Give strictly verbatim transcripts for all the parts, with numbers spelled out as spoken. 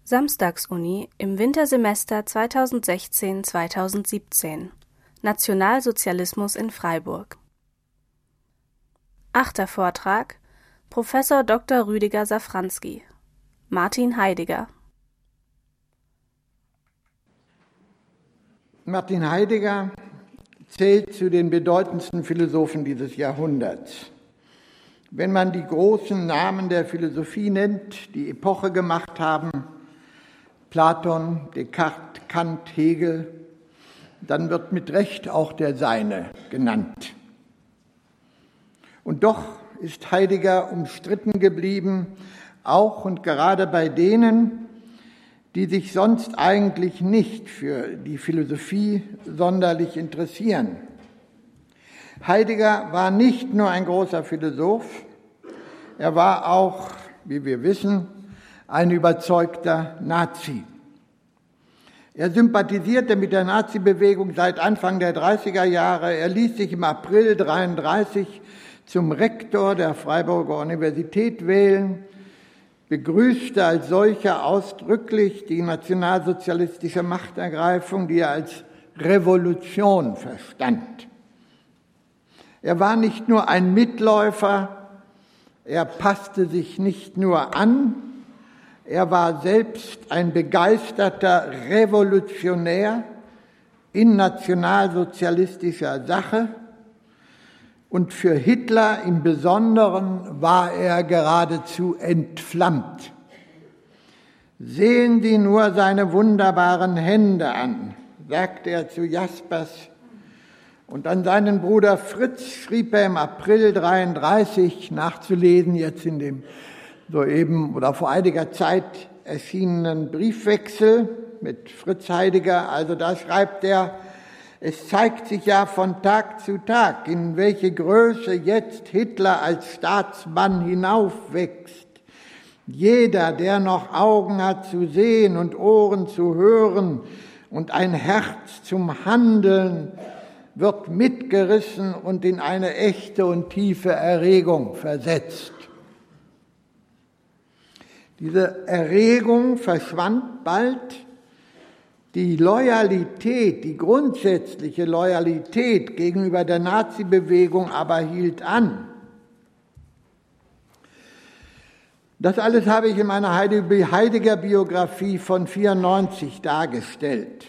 Samstagsuni im Wintersemester zweitausendsechzehn zweitausendsiebzehn. Nationalsozialismus in Freiburg. Achter Vortrag: Professor Doktor Rüdiger Safranski. Martin Heidegger. Martin Heidegger zählt zu den bedeutendsten Philosophen dieses Jahrhunderts. Wenn man die großen Namen der Philosophie nennt, die Epoche gemacht haben, Platon, Descartes, Kant, Hegel, dann wird mit Recht auch der seine genannt. Und doch ist Heidegger umstritten geblieben, auch und gerade bei denen, die sich sonst eigentlich nicht für die Philosophie sonderlich interessieren. Heidegger war nicht nur ein großer Philosoph, er war auch, wie wir wissen, ein überzeugter Nazi. Er sympathisierte mit der Nazi-Bewegung seit Anfang der dreißiger Jahre. Er ließ sich im April neunzehnhundertdreiunddreißig zum Rektor der Freiburger Universität wählen, begrüßte als solcher ausdrücklich die nationalsozialistische Machtergreifung, die er als Revolution verstand. Er war nicht nur ein Mitläufer, er passte sich nicht nur an, er war selbst ein begeisterter Revolutionär in nationalsozialistischer Sache und für Hitler im Besonderen war er geradezu entflammt. Sehen Sie nur seine wunderbaren Hände an, sagte er zu Jaspers. Und an seinen Bruder Fritz schrieb er im April neunzehnhundertdreiunddreißig, nachzulesen jetzt in dem soeben oder vor einiger Zeit erschienenen Briefwechsel mit Fritz Heidegger. Also da schreibt er: Es zeigt sich ja von Tag zu Tag, in welche Größe jetzt Hitler als Staatsmann hinaufwächst. Jeder, der noch Augen hat zu sehen und Ohren zu hören und ein Herz zum Handeln, wird mitgerissen und in eine echte und tiefe Erregung versetzt. Diese Erregung verschwand bald. Die Loyalität, die grundsätzliche Loyalität gegenüber der Nazi-Bewegung aber hielt an. Das alles habe ich in meiner Heidegger-Biografie von vierundneunzig dargestellt.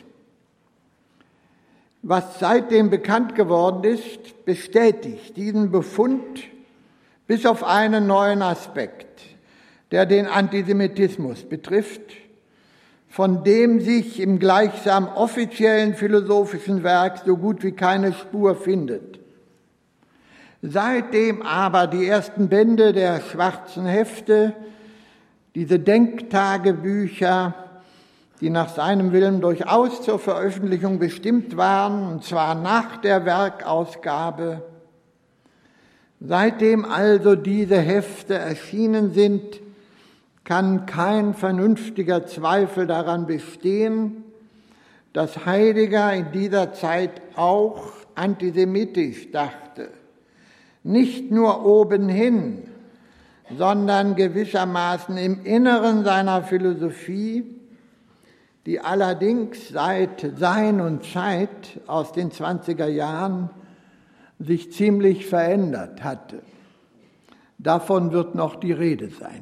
Was seitdem bekannt geworden ist, bestätigt diesen Befund bis auf einen neuen Aspekt, der den Antisemitismus betrifft, von dem sich im gleichsam offiziellen philosophischen Werk so gut wie keine Spur findet. Seitdem aber die ersten Bände der schwarzen Hefte, diese Denktagebücher, die nach seinem Willen durchaus zur Veröffentlichung bestimmt waren, und zwar nach der Werkausgabe, seitdem also diese Hefte erschienen sind, kann kein vernünftiger Zweifel daran bestehen, dass Heidegger in dieser Zeit auch antisemitisch dachte. Nicht nur obenhin, sondern gewissermaßen im Inneren seiner Philosophie, die allerdings seit Sein und Zeit aus den zwanziger Jahren sich ziemlich verändert hatte. Davon wird noch die Rede sein.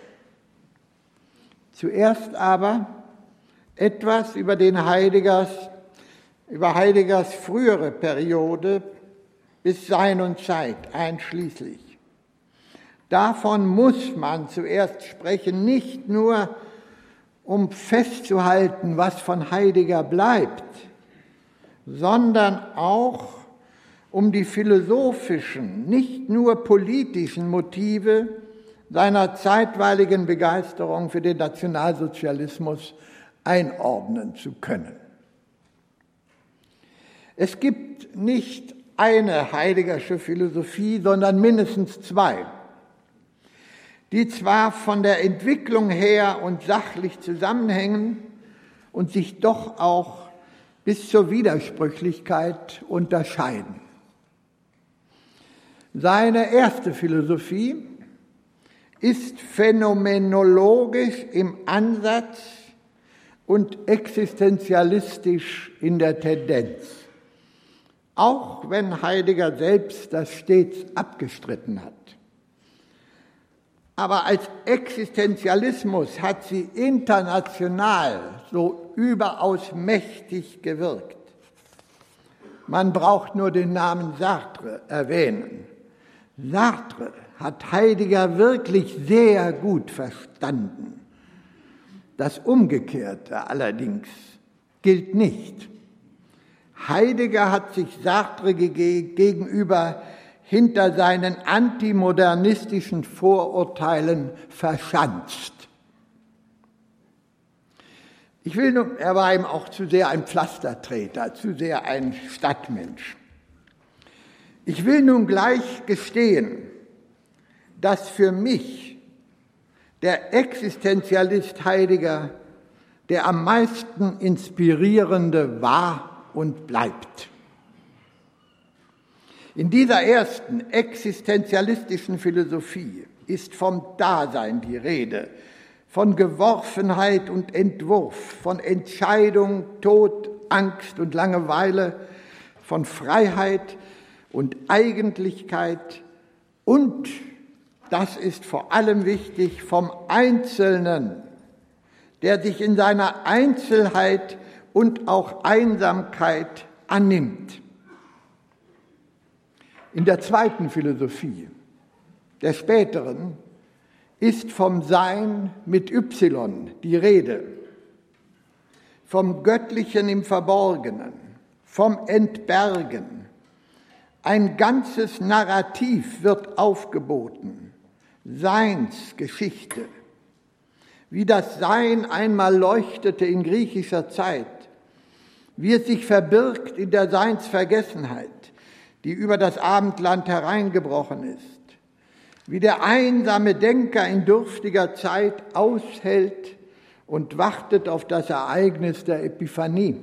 Zuerst aber etwas über den Heideggers, über Heideggers frühere Periode bis Sein und Zeit einschließlich. Davon muss man zuerst sprechen, nicht nur um festzuhalten, was von Heidegger bleibt, sondern auch um die philosophischen, nicht nur politischen Motive seiner zeitweiligen Begeisterung für den Nationalsozialismus einordnen zu können. Es gibt nicht eine Heideggersche Philosophie, sondern mindestens zwei, die zwar von der Entwicklung her und sachlich zusammenhängen und sich doch auch bis zur Widersprüchlichkeit unterscheiden. Seine erste Philosophie ist phänomenologisch im Ansatz und existenzialistisch in der Tendenz, auch wenn Heidegger selbst das stets abgestritten hat. Aber als Existenzialismus hat sie international so überaus mächtig gewirkt. Man braucht nur den Namen Sartre erwähnen. Sartre hat Heidegger wirklich sehr gut verstanden. Das Umgekehrte allerdings gilt nicht. Heidegger hat sich Sartre gegenüber hinter seinen antimodernistischen Vorurteilen verschanzt. Ich will nun, er war ihm auch zu sehr ein Pflastertreter, zu sehr ein Stadtmensch. Ich will nun gleich gestehen, dass für mich der Existenzialist Heidegger der am meisten inspirierende war und bleibt. In dieser ersten existenzialistischen Philosophie ist vom Dasein die Rede, von Geworfenheit und Entwurf, von Entscheidung, Tod, Angst und Langeweile, von Freiheit und Eigentlichkeit und, das ist vor allem wichtig, vom Einzelnen, der sich in seiner Einzelheit und auch Einsamkeit annimmt. In der zweiten Philosophie, der späteren, ist vom Sein mit Y die Rede, vom Göttlichen im Verborgenen, vom Entbergen. Ein ganzes Narrativ wird aufgeboten, Seinsgeschichte, wie das Sein einmal leuchtete in griechischer Zeit, wie es sich verbirgt in der Seinsvergessenheit, die über das Abendland hereingebrochen ist, wie der einsame Denker in dürftiger Zeit aushält und wartet auf das Ereignis der Epiphanie.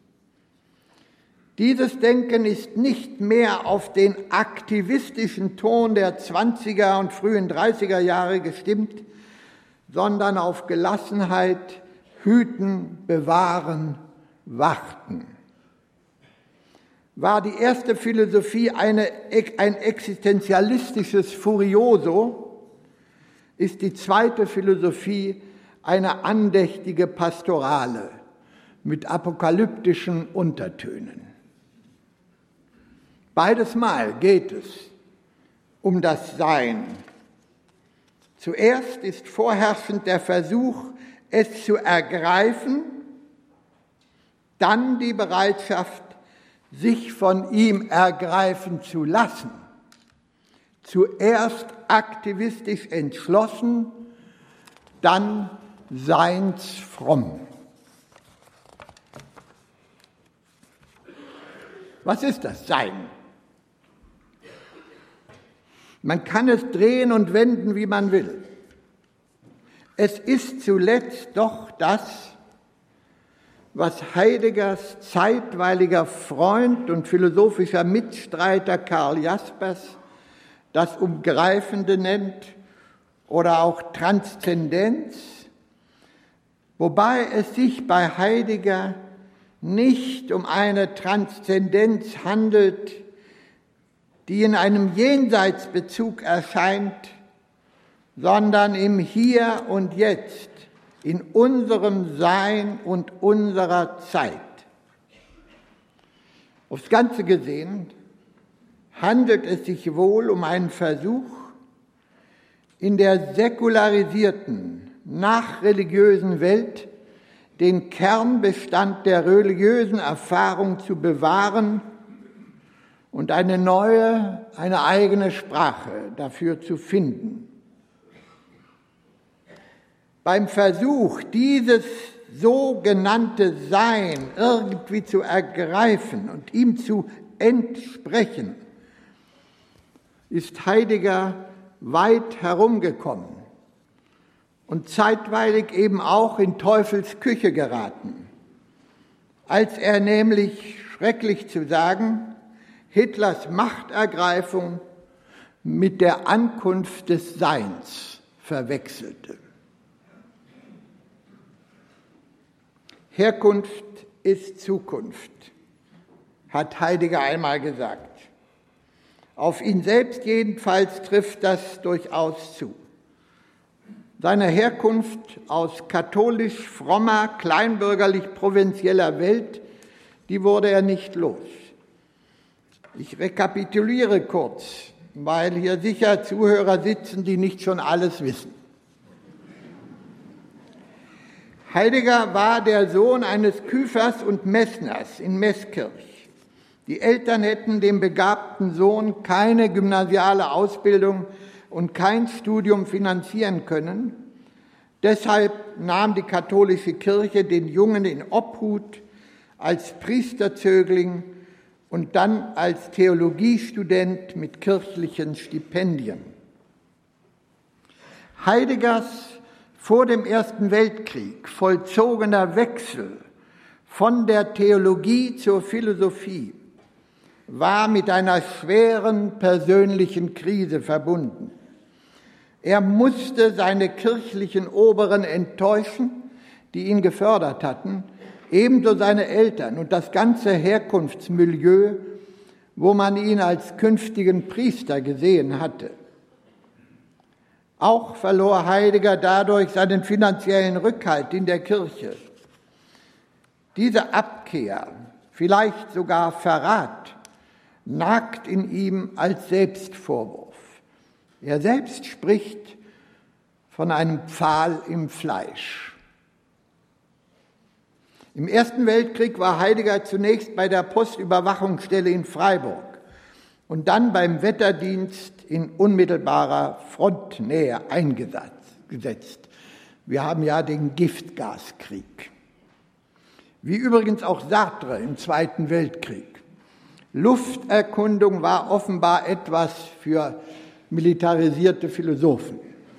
Dieses Denken ist nicht mehr auf den aktivistischen Ton der zwanziger und frühen dreißiger Jahre gestimmt, sondern auf Gelassenheit, Hüten, Bewahren, Warten. War die erste Philosophie eine, ein existenzialistisches Furioso, ist die zweite Philosophie eine andächtige Pastorale mit apokalyptischen Untertönen. Beides Mal geht es um das Sein. Zuerst ist vorherrschend der Versuch, es zu ergreifen, dann die Bereitschaft, sich von ihm ergreifen zu lassen. Zuerst aktivistisch entschlossen, dann seinsfromm. Was ist das Sein? Man kann es drehen und wenden, wie man will. Es ist zuletzt doch das, was Heideggers zeitweiliger Freund und philosophischer Mitstreiter Karl Jaspers das Umgreifende nennt oder auch Transzendenz, wobei es sich bei Heidegger nicht um eine Transzendenz handelt, die in einem Jenseitsbezug erscheint, sondern im Hier und Jetzt, in unserem Sein und unserer Zeit. Aufs Ganze gesehen handelt es sich wohl um einen Versuch, in der säkularisierten, nachreligiösen Welt den Kernbestand der religiösen Erfahrung zu bewahren und eine neue, eine eigene Sprache dafür zu finden. Beim Versuch, dieses sogenannte Sein irgendwie zu ergreifen und ihm zu entsprechen, ist Heidegger weit herumgekommen und zeitweilig eben auch in Teufels Küche geraten, als er nämlich, schrecklich zu sagen, Hitlers Machtergreifung mit der Ankunft des Seins verwechselte. Herkunft ist Zukunft, hat Heidegger einmal gesagt. Auf ihn selbst jedenfalls trifft das durchaus zu. Seine Herkunft aus katholisch frommer, kleinbürgerlich-provinzieller Welt, die wurde er nicht los. Ich rekapituliere kurz, weil hier sicher Zuhörer sitzen, die nicht schon alles wissen. Heidegger war der Sohn eines Küfers und Messners in Meßkirch. Die Eltern hätten dem begabten Sohn keine gymnasiale Ausbildung und kein Studium finanzieren können. Deshalb nahm die katholische Kirche den Jungen in Obhut als Priesterzögling und dann als Theologiestudent mit kirchlichen Stipendien. Heideggers vor dem Ersten Weltkrieg vollzogener Wechsel von der Theologie zur Philosophie war mit einer schweren persönlichen Krise verbunden. Er musste seine kirchlichen Oberen enttäuschen, die ihn gefördert hatten, ebenso seine Eltern und das ganze Herkunftsmilieu, wo man ihn als künftigen Priester gesehen hatte. Auch verlor Heidegger dadurch seinen finanziellen Rückhalt in der Kirche. Diese Abkehr, vielleicht sogar Verrat, nagt in ihm als Selbstvorwurf. Er selbst spricht von einem Pfahl im Fleisch. Im Ersten Weltkrieg war Heidegger zunächst bei der Postüberwachungsstelle in Freiburg und dann beim Wetterdienst in unmittelbarer Frontnähe eingesetzt. Wir haben ja den Giftgaskrieg. Wie übrigens auch Sartre im Zweiten Weltkrieg. Lufterkundung war offenbar etwas für militarisierte Philosophen.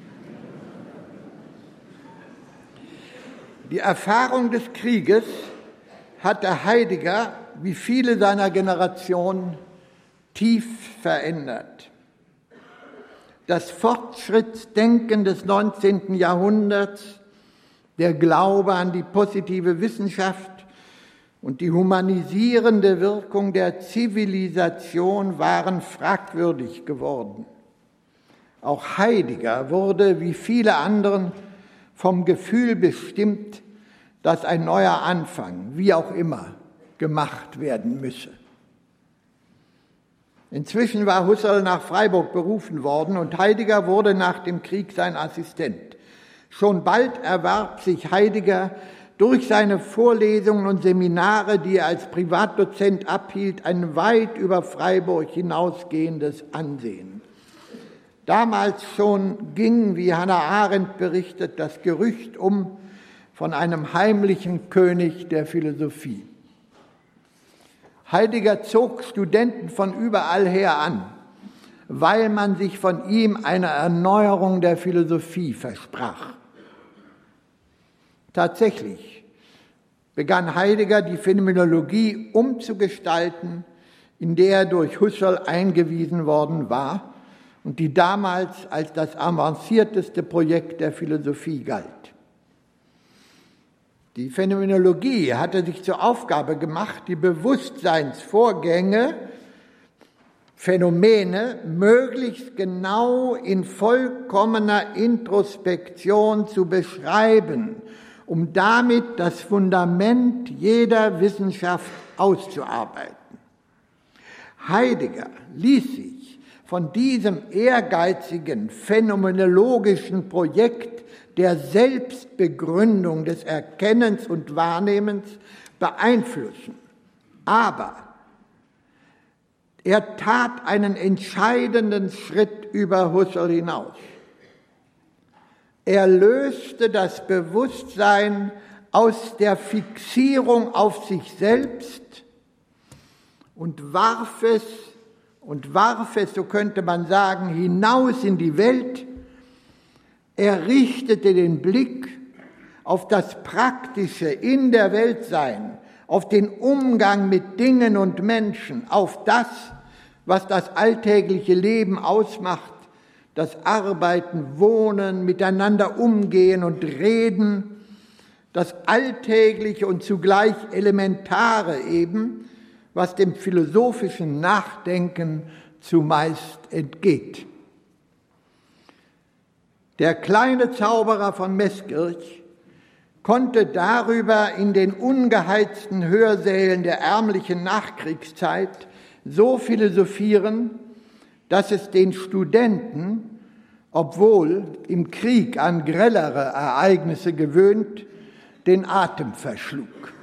Die Erfahrung des Krieges hatte Heidegger, wie viele seiner Generation, tief verändert. Das Fortschrittsdenken des neunzehnten Jahrhunderts, der Glaube an die positive Wissenschaft und die humanisierende Wirkung der Zivilisation waren fragwürdig geworden. Auch Heidegger wurde, wie viele anderen, vom Gefühl bestimmt, dass ein neuer Anfang, wie auch immer, gemacht werden müsse. Inzwischen war Husserl nach Freiburg berufen worden und Heidegger wurde nach dem Krieg sein Assistent. Schon bald erwarb sich Heidegger durch seine Vorlesungen und Seminare, die er als Privatdozent abhielt, ein weit über Freiburg hinausgehendes Ansehen. Damals schon ging, wie Hannah Arendt berichtet, das Gerücht um von einem heimlichen König der Philosophie. Heidegger zog Studenten von überall her an, weil man sich von ihm eine Erneuerung der Philosophie versprach. Tatsächlich begann Heidegger die Phänomenologie umzugestalten, in der er durch Husserl eingewiesen worden war und die damals als das avancierteste Projekt der Philosophie galt. Die Phänomenologie hatte sich zur Aufgabe gemacht, die Bewusstseinsvorgänge, Phänomene möglichst genau in vollkommener Introspektion zu beschreiben, um damit das Fundament jeder Wissenschaft auszuarbeiten. Heidegger ließ sich von diesem ehrgeizigen phänomenologischen Projekt der Selbstbegründung des Erkennens und Wahrnehmens beeinflussen. Aber er tat einen entscheidenden Schritt über Husserl hinaus. Er löste das Bewusstsein aus der Fixierung auf sich selbst und warf es, und warf es, so könnte man sagen, hinaus in die Welt. Er richtete den Blick auf das Praktische in der Weltsein, auf den Umgang mit Dingen und Menschen, auf das, was das alltägliche Leben ausmacht, das Arbeiten, Wohnen, miteinander umgehen und reden, das Alltägliche und zugleich Elementare eben, was dem philosophischen Nachdenken zumeist entgeht. Der kleine Zauberer von Meßkirch konnte darüber in den ungeheizten Hörsälen der ärmlichen Nachkriegszeit so philosophieren, dass es den Studenten, obwohl im Krieg an grellere Ereignisse gewöhnt, den Atem verschlug.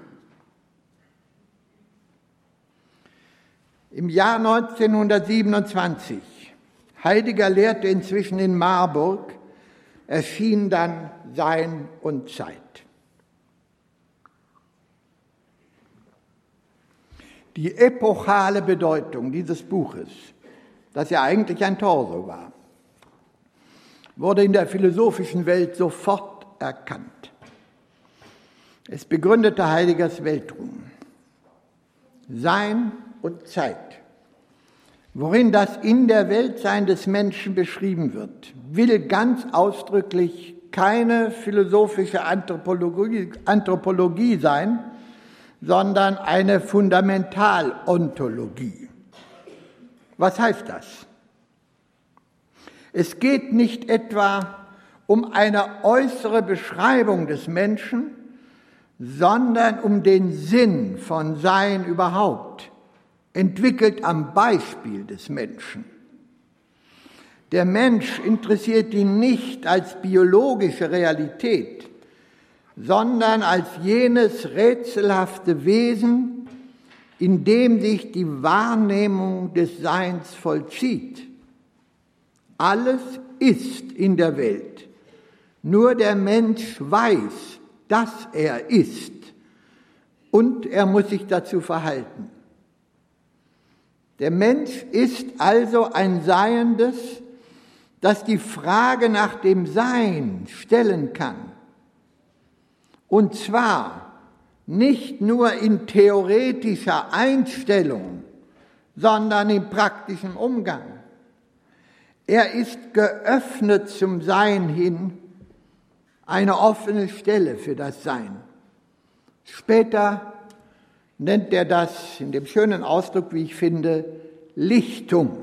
Im Jahr neunzehnhundertsiebenundzwanzig, Heidegger lehrte inzwischen in Marburg, erschien dann Sein und Zeit. Die epochale Bedeutung dieses Buches, das ja eigentlich ein Torso war, wurde in der philosophischen Welt sofort erkannt. Es begründete Heideggers Weltruhm. Sein und Zeit, worin das In der Weltsein des Menschen beschrieben wird, will ganz ausdrücklich keine philosophische Anthropologie, Anthropologie sein, sondern eine Fundamentalontologie. Was heißt das? Es geht nicht etwa um eine äußere Beschreibung des Menschen, sondern um den Sinn von Sein überhaupt, entwickelt am Beispiel des Menschen. Der Mensch interessiert ihn nicht als biologische Realität, sondern als jenes rätselhafte Wesen, in dem sich die Wahrnehmung des Seins vollzieht. Alles ist in der Welt, nur der Mensch weiß, dass er ist, und er muss sich dazu verhalten. Der Mensch ist also ein Seiendes, das die Frage nach dem Sein stellen kann. Und zwar nicht nur in theoretischer Einstellung, sondern im praktischen Umgang. Er ist geöffnet zum Sein hin, eine offene Stelle für das Sein. Später nennt er das in dem schönen Ausdruck, wie ich finde, Lichtung.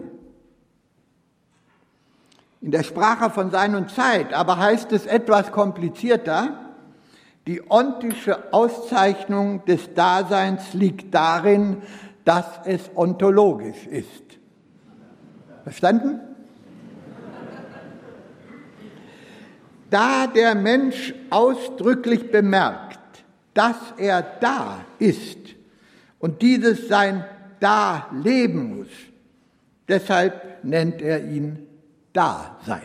In der Sprache von Sein und Zeit aber heißt es etwas komplizierter: Die ontische Auszeichnung des Daseins liegt darin, dass es ontologisch ist. Verstanden? Da der Mensch ausdrücklich bemerkt, dass er da ist und dieses sein Da leben muss, deshalb nennt er ihn Dasein.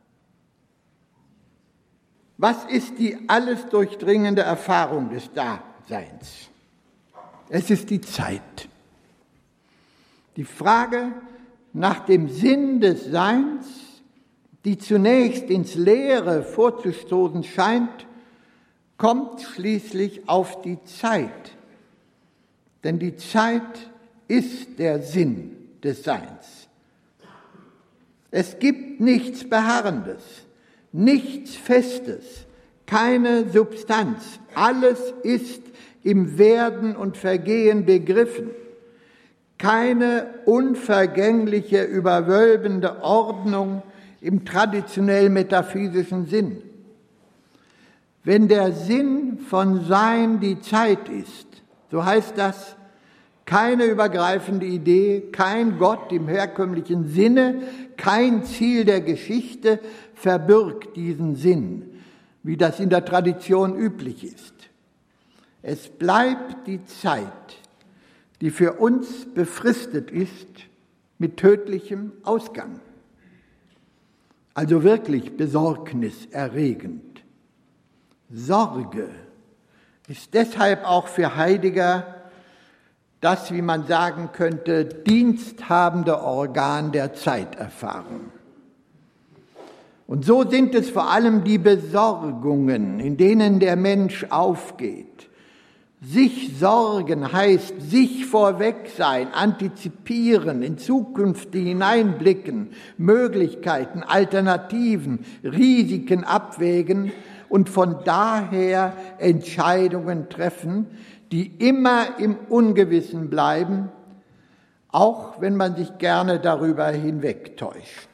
Was ist die alles durchdringende Erfahrung des Daseins? Es ist die Zeit. Die Frage nach dem Sinn des Seins, die zunächst ins Leere vorzustoßen scheint, kommt schließlich auf die Zeit. Denn die Zeit ist der Sinn des Seins. Es gibt nichts Beharrendes, nichts Festes, keine Substanz. Alles ist im Werden und Vergehen begriffen. Keine unvergängliche, überwölbende Ordnung im traditionell metaphysischen Sinn. Wenn der Sinn von Sein die Zeit ist, so heißt das, keine übergreifende Idee, kein Gott im herkömmlichen Sinne, kein Ziel der Geschichte verbirgt diesen Sinn, wie das in der Tradition üblich ist. Es bleibt die Zeit, die für uns befristet ist mit tödlichem Ausgang. Also wirklich besorgniserregend. Sorge ist deshalb auch für Heidegger das, wie man sagen könnte, diensthabende Organ der Zeiterfahrung. Und so sind es vor allem die Besorgungen, in denen der Mensch aufgeht. Sich sorgen heißt sich vorweg sein, antizipieren, in Zukünfte hineinblicken, Möglichkeiten, Alternativen, Risiken abwägen, und von daher Entscheidungen treffen, die immer im Ungewissen bleiben, auch wenn man sich gerne darüber hinwegtäuscht.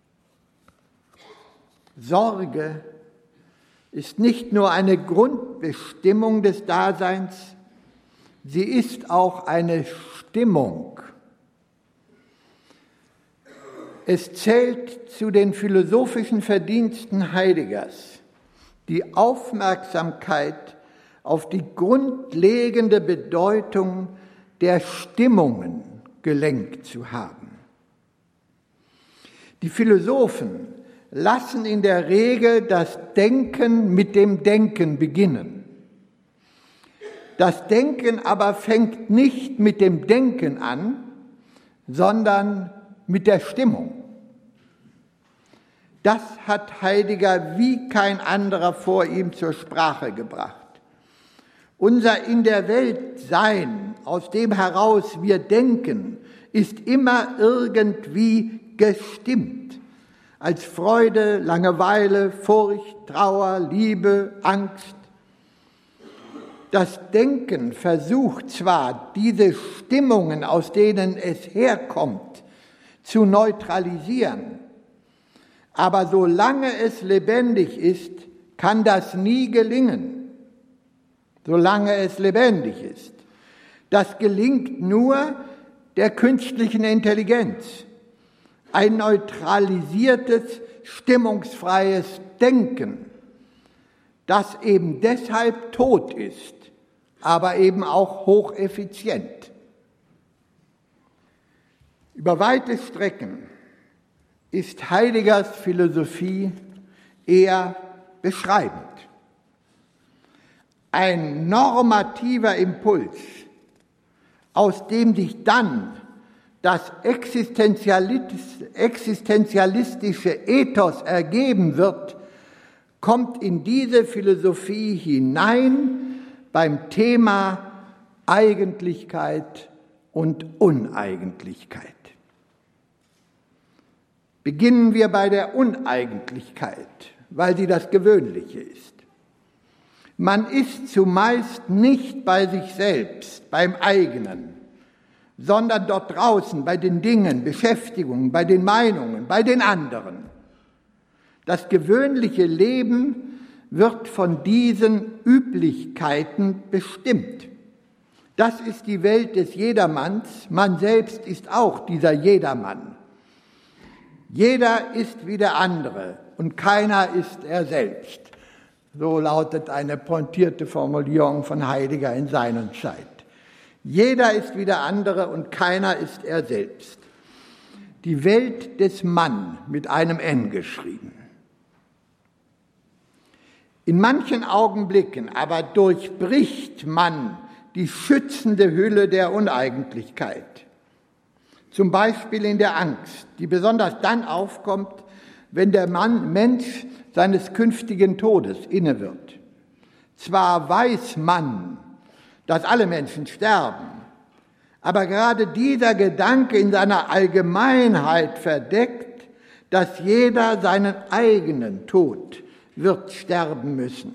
Sorge ist nicht nur eine Grundbestimmung des Daseins, sie ist auch eine Stimmung. Es zählt zu den philosophischen Verdiensten Heideggers, die Aufmerksamkeit auf die grundlegende Bedeutung der Stimmungen gelenkt zu haben. Die Philosophen lassen in der Regel das Denken mit dem Denken beginnen. Das Denken aber fängt nicht mit dem Denken an, sondern mit der Stimmung. Das hat Heidegger wie kein anderer vor ihm zur Sprache gebracht. Unser in der Welt Sein, aus dem heraus wir denken, ist immer irgendwie gestimmt. Als Freude, Langeweile, Furcht, Trauer, Liebe, Angst. Das Denken versucht zwar, diese Stimmungen, aus denen es herkommt, zu neutralisieren, aber solange es lebendig ist, kann das nie gelingen. Solange es lebendig ist. Das gelingt nur der künstlichen Intelligenz. Ein neutralisiertes, stimmungsfreies Denken, das eben deshalb tot ist, aber eben auch hocheffizient. Über weite Strecken ist Heideggers Philosophie eher beschreibend. Ein normativer Impuls, aus dem sich dann das existenzialistische Ethos ergeben wird, kommt in diese Philosophie hinein beim Thema Eigentlichkeit und Uneigentlichkeit. Beginnen wir bei der Uneigentlichkeit, weil sie das Gewöhnliche ist. Man ist zumeist nicht bei sich selbst, beim eigenen, sondern dort draußen bei den Dingen, Beschäftigungen, bei den Meinungen, bei den anderen. Das gewöhnliche Leben wird von diesen Üblichkeiten bestimmt. Das ist die Welt des Jedermanns, man selbst ist auch dieser Jedermann. Jeder ist wie der andere und keiner ist er selbst. So lautet eine pointierte Formulierung von Heidegger in seiner Zeit. Jeder ist wie der andere und keiner ist er selbst. Die Welt des Mann mit einem N geschrieben. In manchen Augenblicken aber durchbricht man die schützende Hülle der Uneigentlichkeit. Zum Beispiel in der Angst, die besonders dann aufkommt, wenn der Mann, Mensch seines künftigen Todes inne wird. Zwar weiß man, dass alle Menschen sterben, aber gerade dieser Gedanke in seiner Allgemeinheit verdeckt, dass jeder seinen eigenen Tod wird sterben müssen.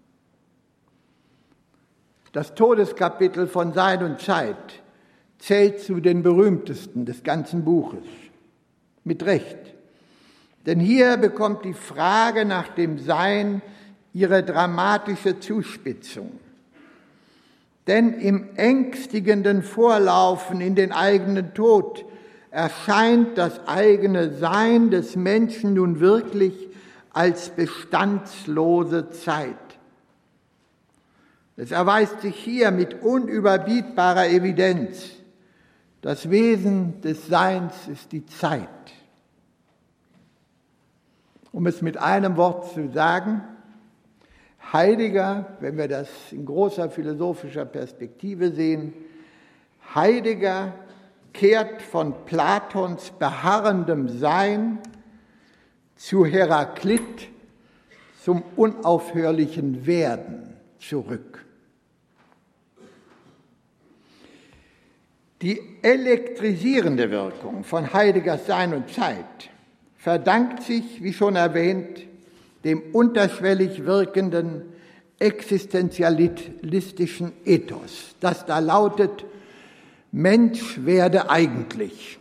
Das Todeskapitel von Sein und Zeit zählt zu den berühmtesten des ganzen Buches. Mit Recht. Denn hier bekommt die Frage nach dem Sein ihre dramatische Zuspitzung. Denn im ängstigenden Vorlaufen in den eigenen Tod erscheint das eigene Sein des Menschen nun wirklich als bestandslose Zeit. Es erweist sich hier mit unüberbietbarer Evidenz, das Wesen des Seins ist die Zeit. Um es mit einem Wort zu sagen, Heidegger, wenn wir das in großer philosophischer Perspektive sehen, Heidegger kehrt von Platons beharrendem Sein zu Heraklit, zum unaufhörlichen Werden zurück. Die elektrisierende Wirkung von Heideggers Sein und Zeit verdankt sich, wie schon erwähnt, dem unterschwellig wirkenden existenzialistischen Ethos, das da lautet: Mensch werde eigentlich.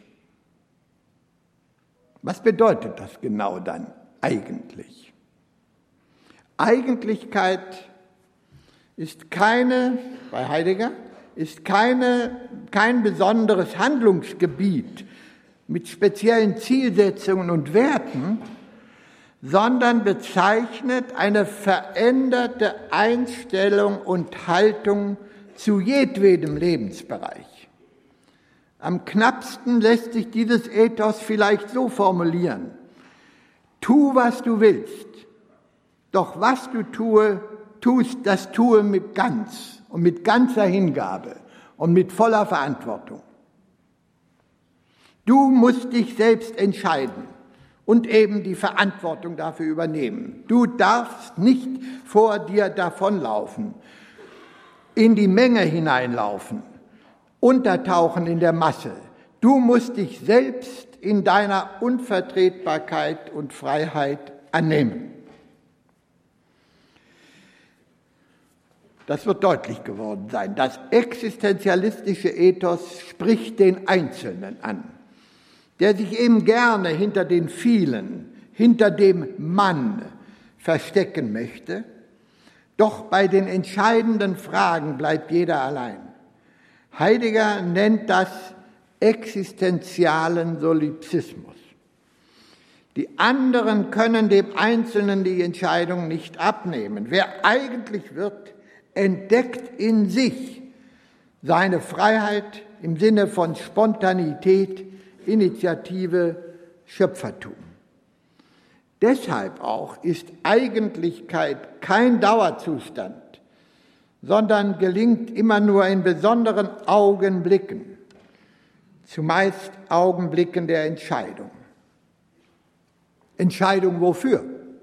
Was bedeutet das genau dann eigentlich? Eigentlichkeit ist keine, bei Heidegger, ist keine, kein besonderes Handlungsgebiet mit speziellen Zielsetzungen und Werten, sondern bezeichnet eine veränderte Einstellung und Haltung zu jedwedem Lebensbereich. Am knappsten lässt sich dieses Ethos vielleicht so formulieren: Tu, was du willst, doch was du tue, tust, das tue mit ganz und mit ganzer Hingabe und mit voller Verantwortung. Du musst dich selbst entscheiden und eben die Verantwortung dafür übernehmen. Du darfst nicht vor dir davonlaufen, in die Menge hineinlaufen, untertauchen in der Masse. Du musst dich selbst in deiner Unvertretbarkeit und Freiheit annehmen. Das wird deutlich geworden sein. Das existenzialistische Ethos spricht den Einzelnen an, der sich eben gerne hinter den Vielen, hinter dem Mann verstecken möchte. Doch bei den entscheidenden Fragen bleibt jeder allein. Heidegger nennt das existenzialen Solipsismus. Die anderen können dem Einzelnen die Entscheidung nicht abnehmen. Wer eigentlich wird, entdeckt in sich seine Freiheit im Sinne von Spontanität, Initiative, Schöpfertum. Deshalb auch ist Eigentlichkeit kein Dauerzustand, sondern gelingt immer nur in besonderen Augenblicken, zumeist Augenblicken der Entscheidung. Entscheidung wofür?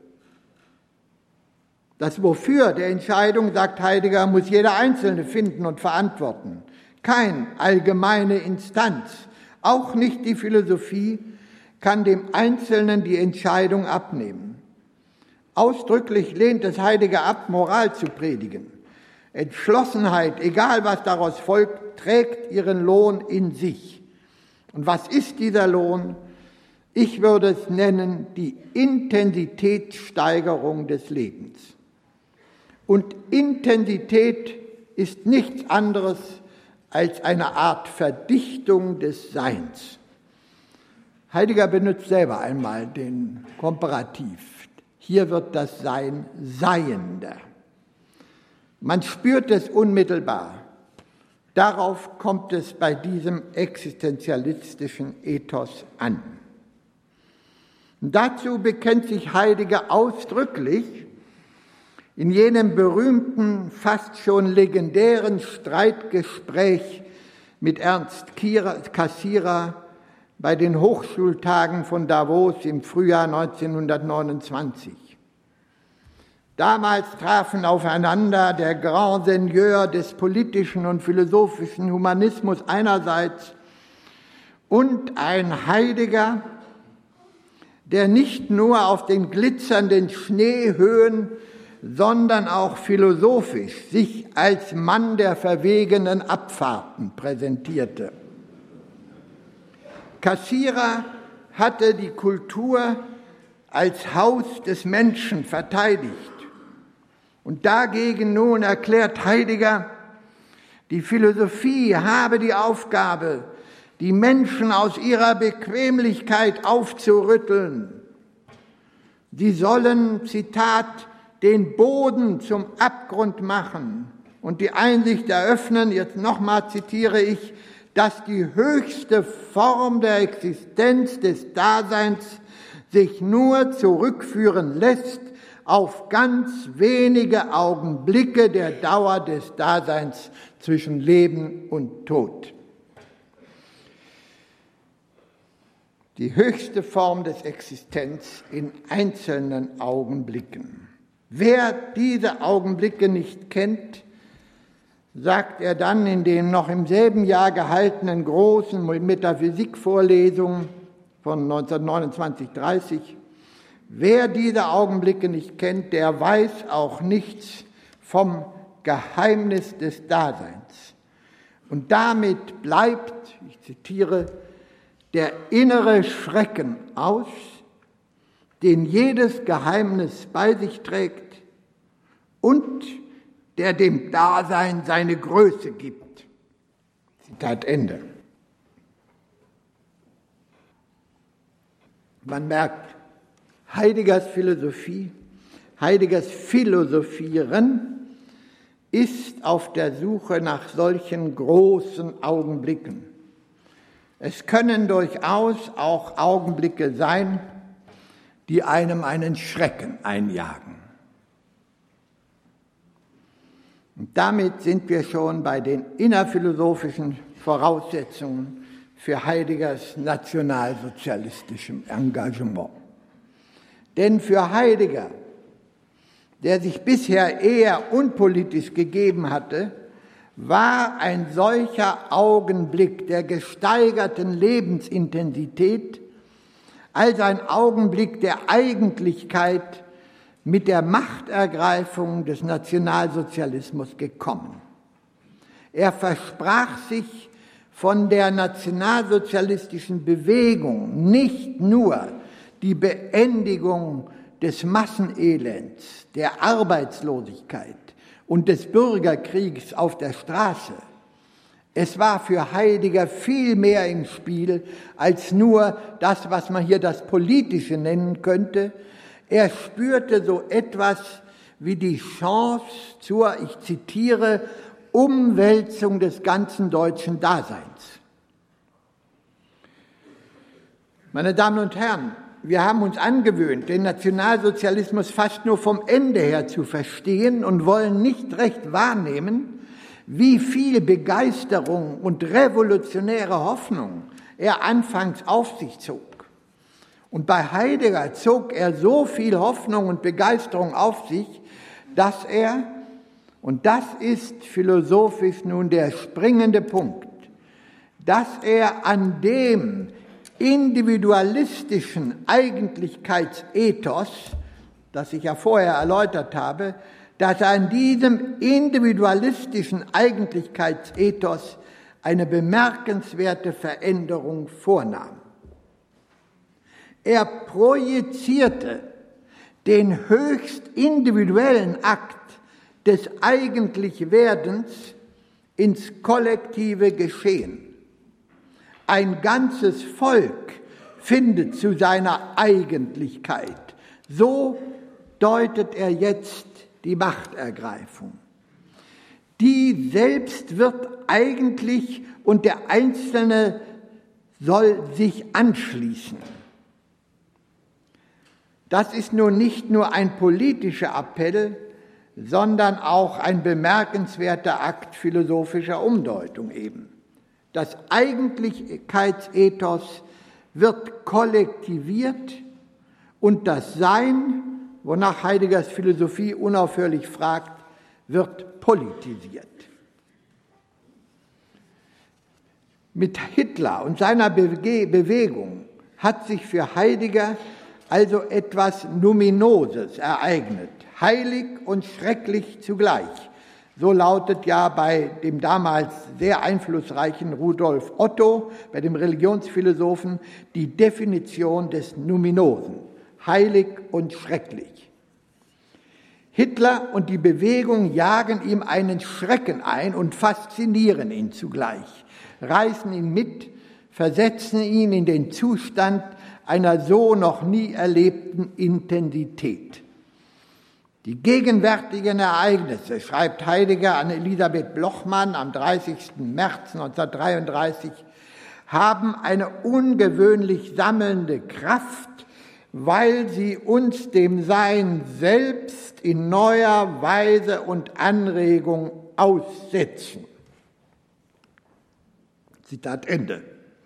Das Wofür der Entscheidung, sagt Heidegger, muss jeder Einzelne finden und verantworten. Keine allgemeine Instanz, auch nicht die Philosophie, kann dem Einzelnen die Entscheidung abnehmen. Ausdrücklich lehnt es Heidegger ab, Moral zu predigen. Entschlossenheit, egal was daraus folgt, trägt ihren Lohn in sich. Und was ist dieser Lohn? Ich würde es nennen, die Intensitätssteigerung des Lebens. Und Intensität ist nichts anderes als eine Art Verdichtung des Seins. Heidegger benutzt selber einmal den Komparativ. Hier wird das Sein seiender. Man spürt es unmittelbar. Darauf kommt es bei diesem existenzialistischen Ethos an. Und dazu bekennt sich Heidegger ausdrücklich in jenem berühmten, fast schon legendären Streitgespräch mit Ernst Cassirer bei den Hochschultagen von Davos im Frühjahr neunzehnhundertneunundzwanzig. Damals trafen aufeinander der Grand Seigneur des politischen und philosophischen Humanismus einerseits und ein Heidegger, der nicht nur auf den glitzernden Schneehöhen, sondern auch philosophisch sich als Mann der verwegenen Abfahrten präsentierte. Cassirer hatte die Kultur als Haus des Menschen verteidigt. Und dagegen nun erklärt Heidegger, die Philosophie habe die Aufgabe, die Menschen aus ihrer Bequemlichkeit aufzurütteln. Sie sollen, Zitat, den Boden zum Abgrund machen und die Einsicht eröffnen, jetzt nochmal zitiere ich, dass die höchste Form der Existenz des Daseins sich nur zurückführen lässt auf ganz wenige Augenblicke der Dauer des Daseins zwischen Leben und Tod. Die höchste Form des Existenz in einzelnen Augenblicken. Wer diese Augenblicke nicht kennt, sagt er dann in den noch im selben Jahr gehaltenen großen Metaphysikvorlesungen von neunzehnhundertneunundzwanzig dreißig, Wer diese Augenblicke nicht kennt, der weiß auch nichts vom Geheimnis des Daseins. Und damit bleibt, ich zitiere, der innere Schrecken aus, den jedes Geheimnis bei sich trägt und der dem Dasein seine Größe gibt. Zitat Ende. Man merkt, Heideggers Philosophie, Heideggers Philosophieren ist auf der Suche nach solchen großen Augenblicken. Es können durchaus auch Augenblicke sein, die einem einen Schrecken einjagen. Und damit sind wir schon bei den innerphilosophischen Voraussetzungen für Heideggers nationalsozialistischem Engagement. Denn für Heidegger, der sich bisher eher unpolitisch gegeben hatte, war ein solcher Augenblick der gesteigerten Lebensintensität als ein Augenblick der Eigentlichkeit mit der Machtergreifung des Nationalsozialismus gekommen. Er versprach sich von der nationalsozialistischen Bewegung nicht nur die Beendigung des Massenelends, der Arbeitslosigkeit und des Bürgerkriegs auf der Straße. Es war für Heidegger viel mehr im Spiel als nur das, was man hier das Politische nennen könnte. Er spürte so etwas wie die Chance zur, ich zitiere, Umwälzung des ganzen deutschen Daseins. Meine Damen und Herren, wir haben uns angewöhnt, den Nationalsozialismus fast nur vom Ende her zu verstehen und wollen nicht recht wahrnehmen, wie viel Begeisterung und revolutionäre Hoffnung er anfangs auf sich zog. Und bei Heidegger zog er so viel Hoffnung und Begeisterung auf sich, dass er, und das ist philosophisch nun der springende Punkt, dass er an dem individualistischen Eigentlichkeitsethos, das ich ja vorher erläutert habe, dass er an diesem individualistischen Eigentlichkeitsethos eine bemerkenswerte Veränderung vornahm. Er projizierte den höchst individuellen Akt des Eigentlichwerdens ins kollektive Geschehen. Ein ganzes Volk findet zu seiner Eigentlichkeit. So deutet er jetzt die Machtergreifung. Die selbst wird eigentlich und der Einzelne soll sich anschließen. Das ist nun nicht nur ein politischer Appell, sondern auch ein bemerkenswerter Akt philosophischer Umdeutung eben. Das Eigentlichkeitsethos wird kollektiviert und das Sein, wonach Heideggers Philosophie unaufhörlich fragt, wird politisiert. Mit Hitler und seiner Bewegung hat sich für Heidegger also etwas Numinoses ereignet, heilig und schrecklich zugleich. So lautet ja bei dem damals sehr einflussreichen Rudolf Otto, bei dem Religionsphilosophen, die Definition des Numinosen, heilig und schrecklich. Hitler und die Bewegung jagen ihm einen Schrecken ein und faszinieren ihn zugleich, reißen ihn mit, versetzen ihn in den Zustand einer so noch nie erlebten Intensität. Die gegenwärtigen Ereignisse, schreibt Heidegger an Elisabeth Blochmann am dreißigsten März neunzehnhundertdreiunddreißig, haben eine ungewöhnlich sammelnde Kraft, weil sie uns dem Sein selbst in neuer Weise und Anregung aussetzen. Zitat Ende.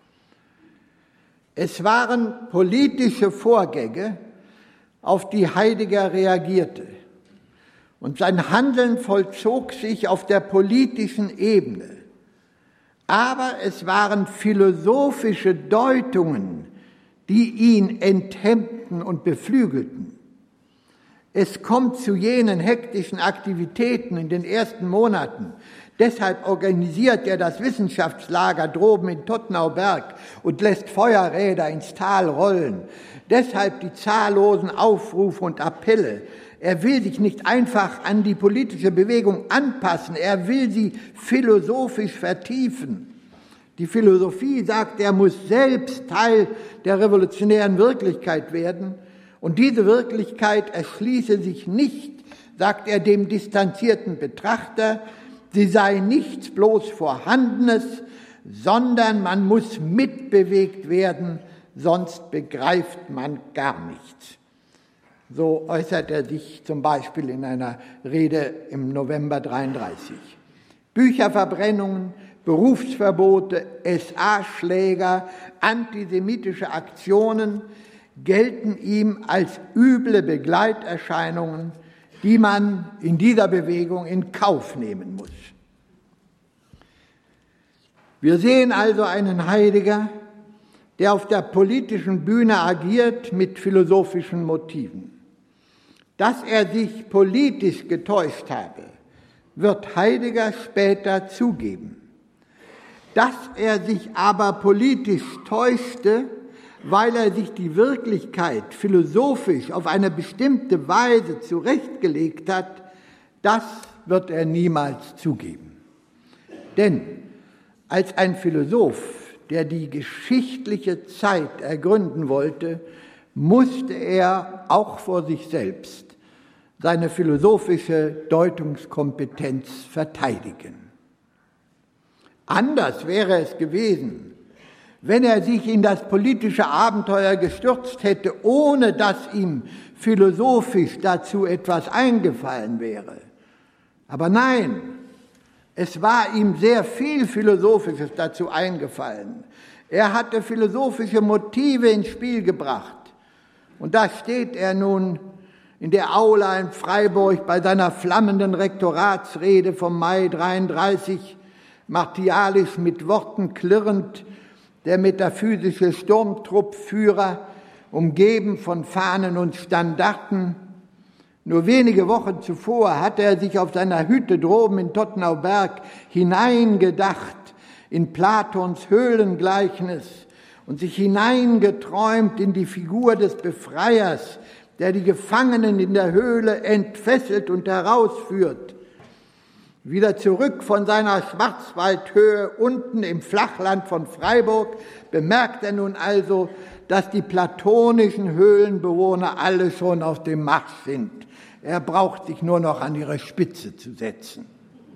Es waren politische Vorgänge, auf die Heidegger reagierte. Und sein Handeln vollzog sich auf der politischen Ebene. Aber es waren philosophische Deutungen, die ihn enthemmten. beschränkten und beflügelten. Es kommt zu jenen hektischen Aktivitäten in den ersten Monaten. Deshalb organisiert er das Wissenschaftslager droben in Todtnauberg und lässt Feuerräder ins Tal rollen. Deshalb die zahllosen Aufrufe und Appelle. Er will sich nicht einfach an die politische Bewegung anpassen, er will sie philosophisch vertiefen. Die Philosophie, sagt er, muss selbst Teil der revolutionären Wirklichkeit werden. Und diese Wirklichkeit erschließe sich nicht, sagt er dem distanzierten Betrachter, sie sei nichts bloß Vorhandenes, sondern man muss mitbewegt werden, sonst begreift man gar nichts. So äußert er sich zum Beispiel in einer Rede im November dreiunddreißig. Bücherverbrennungen, Berufsverbote, S A-Schläger, antisemitische Aktionen gelten ihm als üble Begleiterscheinungen, die man in dieser Bewegung in Kauf nehmen muss. Wir sehen also einen Heidegger, der auf der politischen Bühne agiert mit philosophischen Motiven. Dass er sich politisch getäuscht habe, wird Heidegger später zugeben. Dass er sich aber politisch täuschte, weil er sich die Wirklichkeit philosophisch auf eine bestimmte Weise zurechtgelegt hat, das wird er niemals zugeben. Denn als ein Philosoph, der die geschichtliche Zeit ergründen wollte, musste er auch vor sich selbst seine philosophische Deutungskompetenz verteidigen. Anders wäre es gewesen, wenn er sich in das politische Abenteuer gestürzt hätte, ohne dass ihm philosophisch dazu etwas eingefallen wäre. Aber nein, es war ihm sehr viel Philosophisches dazu eingefallen. Er hatte philosophische Motive ins Spiel gebracht. Und da steht er nun in der Aula in Freiburg bei seiner flammenden Rektoratsrede vom Mai dreiunddreißig, martialisch mit Worten klirrend, der metaphysische Sturmtruppführer, umgeben von Fahnen und Standarten. Nur wenige Wochen zuvor hatte er sich auf seiner Hütte droben in Todtnauberg hineingedacht in Platons Höhlengleichnis und sich hineingeträumt in die Figur des Befreiers, der die Gefangenen in der Höhle entfesselt und herausführt. Wieder zurück von seiner Schwarzwaldhöhe unten im Flachland von Freiburg bemerkt er nun also, dass die platonischen Höhlenbewohner alle schon auf dem Marsch sind. Er braucht sich nur noch an ihre Spitze zu setzen.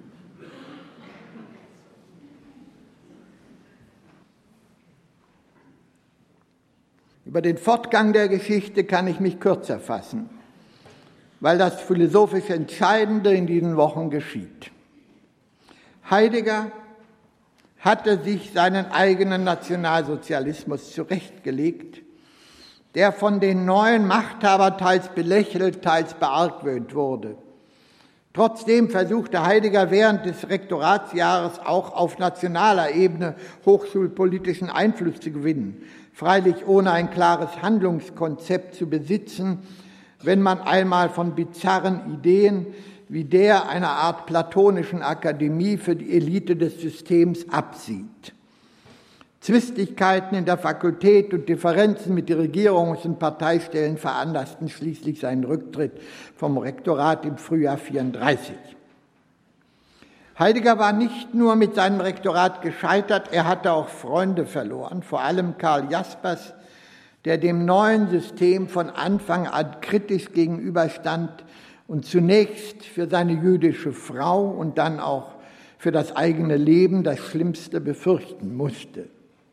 Über den Fortgang der Geschichte kann ich mich kürzer fassen, weil das philosophisch Entscheidende in diesen Wochen geschieht. Heidegger hatte sich seinen eigenen Nationalsozialismus zurechtgelegt, der von den neuen Machthabern teils belächelt, teils beargwöhnt wurde. Trotzdem versuchte Heidegger während des Rektoratsjahres auch auf nationaler Ebene hochschulpolitischen Einfluss zu gewinnen, freilich ohne ein klares Handlungskonzept zu besitzen, wenn man einmal von bizarren Ideen wie der einer Art platonischen Akademie für die Elite des Systems absieht. Zwistigkeiten in der Fakultät und Differenzen mit den Regierungs- und Parteistellen veranlassten schließlich seinen Rücktritt vom Rektorat im Frühjahr vierunddreißig. Heidegger war nicht nur mit seinem Rektorat gescheitert, er hatte auch Freunde verloren, vor allem Karl Jaspers, der dem neuen System von Anfang an kritisch gegenüberstand und zunächst für seine jüdische Frau und dann auch für das eigene Leben das Schlimmste befürchten musste.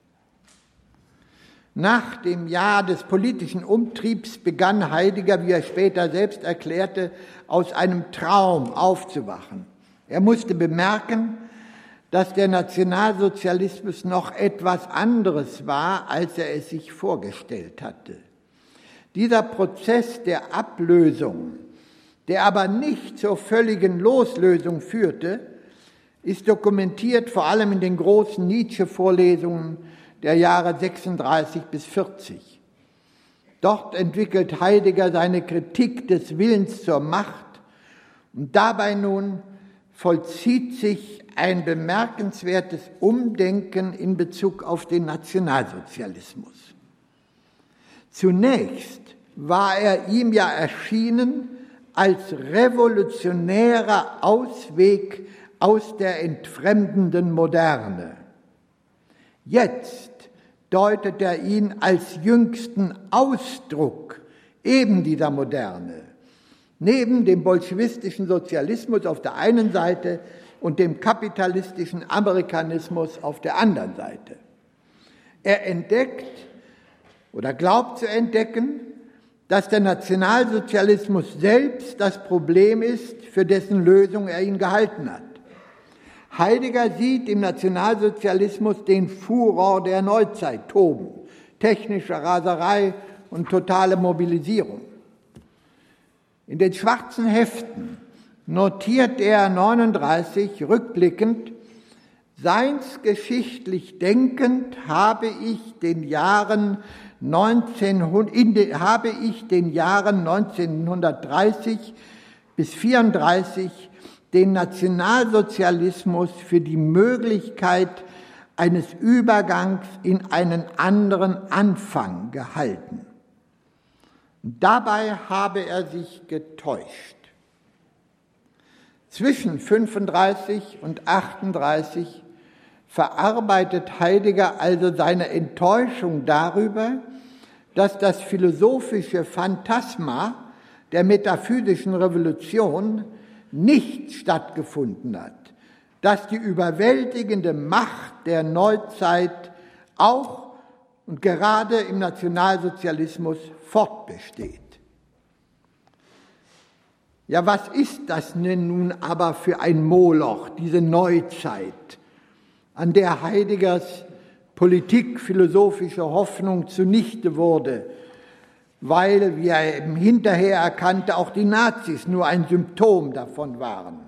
Nach dem Jahr des politischen Umtriebs begann Heidegger, wie er später selbst erklärte, aus einem Traum aufzuwachen. Er musste bemerken, dass der Nationalsozialismus noch etwas anderes war, als er es sich vorgestellt hatte. Dieser Prozess der Ablösung, der aber nicht zur völligen Loslösung führte, ist dokumentiert vor allem in den großen Nietzsche-Vorlesungen der Jahre sechsunddreißig bis vierzig. Dort entwickelt Heidegger seine Kritik des Willens zur Macht und dabei nun vollzieht sich ein bemerkenswertes Umdenken in Bezug auf den Nationalsozialismus. Zunächst war er ihm ja erschienen als revolutionärer Ausweg aus der entfremdenden Moderne. Jetzt deutet er ihn als jüngsten Ausdruck eben dieser Moderne, neben dem bolschewistischen Sozialismus auf der einen Seite und dem kapitalistischen Amerikanismus auf der anderen Seite. Er entdeckt oder glaubt zu entdecken, dass der Nationalsozialismus selbst das Problem ist, für dessen Lösung er ihn gehalten hat. Heidegger sieht im Nationalsozialismus den Furor der Neuzeit toben, technische Raserei und totale Mobilisierung. In den schwarzen Heften notiert er neununddreißig rückblickend: Seinsgeschichtlich denkend habe ich den Jahren neunzehnhundert, in de, habe ich den Jahren neunzehnhundertdreißig bis vierunddreißig den Nationalsozialismus für die Möglichkeit eines Übergangs in einen anderen Anfang gehalten. Dabei habe er sich getäuscht. Zwischen fünfunddreißig und achtunddreißig verarbeitet Heidegger also seine Enttäuschung darüber, dass das philosophische Phantasma der metaphysischen Revolution nicht stattgefunden hat, dass die überwältigende Macht der Neuzeit auch und gerade im Nationalsozialismus fortbesteht. Ja, was ist das denn nun aber für ein Moloch, diese Neuzeit, an der Heideggers politikphilosophische Hoffnung zunichte wurde, weil, wie er eben hinterher erkannte, auch die Nazis nur ein Symptom davon waren.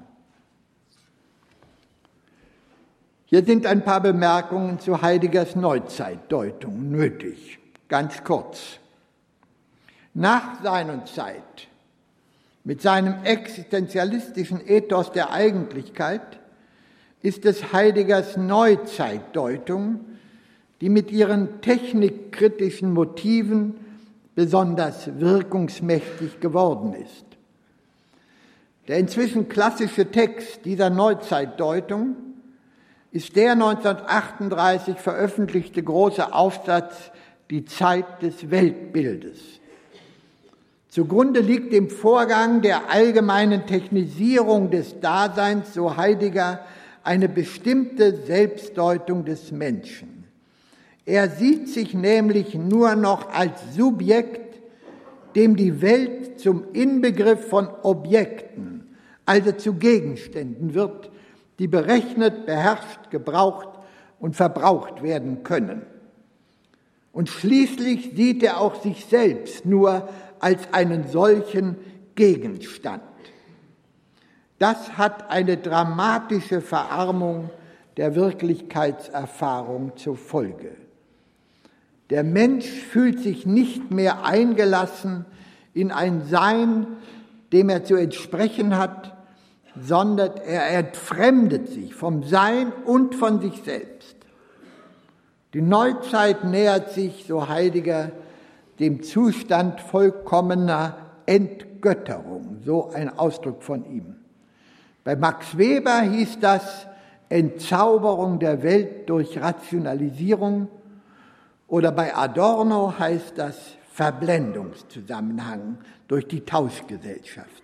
Hier sind ein paar Bemerkungen zu Heideggers Neuzeitdeutung nötig, ganz kurz. Nach seiner Zeit, mit seinem existenzialistischen Ethos der Eigentlichkeit, ist es Heideggers Neuzeitdeutung, die mit ihren technikkritischen Motiven besonders wirkungsmächtig geworden ist. Der inzwischen klassische Text dieser Neuzeitdeutung ist der neunzehnhundertachtunddreißig veröffentlichte große Aufsatz »Die Zeit des Weltbildes«. Zugrunde liegt dem Vorgang der allgemeinen Technisierung des Daseins, so Heidegger, eine bestimmte Selbstdeutung des Menschen. Er sieht sich nämlich nur noch als Subjekt, dem die Welt zum Inbegriff von Objekten, also zu Gegenständen wird, die berechnet, beherrscht, gebraucht und verbraucht werden können. Und schließlich sieht er auch sich selbst nur als einen solchen Gegenstand. Das hat eine dramatische Verarmung der Wirklichkeitserfahrung zur Folge. Der Mensch fühlt sich nicht mehr eingelassen in ein Sein, dem er zu entsprechen hat, sondern er entfremdet sich vom Sein und von sich selbst. Die Neuzeit nähert sich, so Heidegger, dem Zustand vollkommener Entgötterung, so ein Ausdruck von ihm. Bei Max Weber hieß das Entzauberung der Welt durch Rationalisierung, oder bei Adorno heißt das Verblendungszusammenhang durch die Tauschgesellschaft.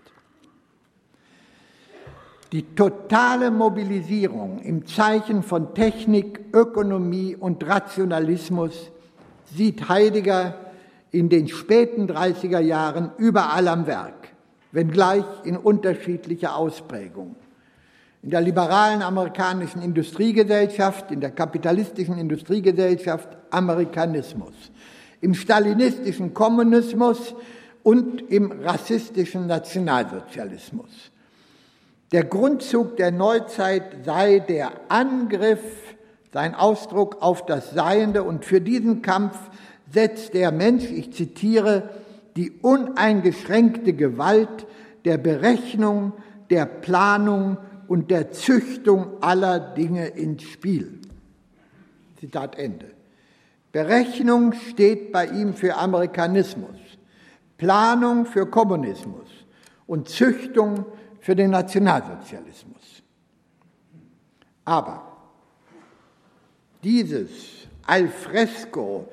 Die totale Mobilisierung im Zeichen von Technik, Ökonomie und Rationalismus sieht Heidegger in den späten dreißiger Jahren überall am Werk, wenngleich in unterschiedlicher Ausprägung. In der liberalen amerikanischen Industriegesellschaft, in der kapitalistischen Industriegesellschaft Amerikanismus, im stalinistischen Kommunismus und im rassistischen Nationalsozialismus. Der Grundzug der Neuzeit sei der Angriff, sein Ausdruck auf das Seiende, und für diesen Kampf setzt der Mensch, ich zitiere, die uneingeschränkte Gewalt der Berechnung, der Planung und der Züchtung aller Dinge ins Spiel. Zitat Ende. Berechnung steht bei ihm für Amerikanismus, Planung für Kommunismus und Züchtung für den Nationalsozialismus. Aber dieses Alfresco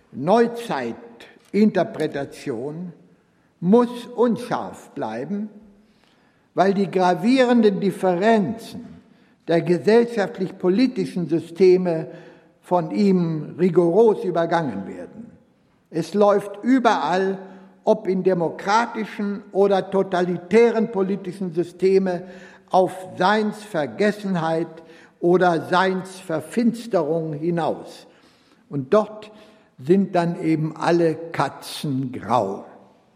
Neuzeitinterpretation muss unscharf bleiben, weil die gravierenden Differenzen der gesellschaftlich-politischen Systeme von ihm rigoros übergangen werden. Es läuft überall, ob in demokratischen oder totalitären politischen Systeme, auf Seinsvergessenheit oder Seinsverfinsterung hinaus. Und dort sind dann eben alle Katzen grau.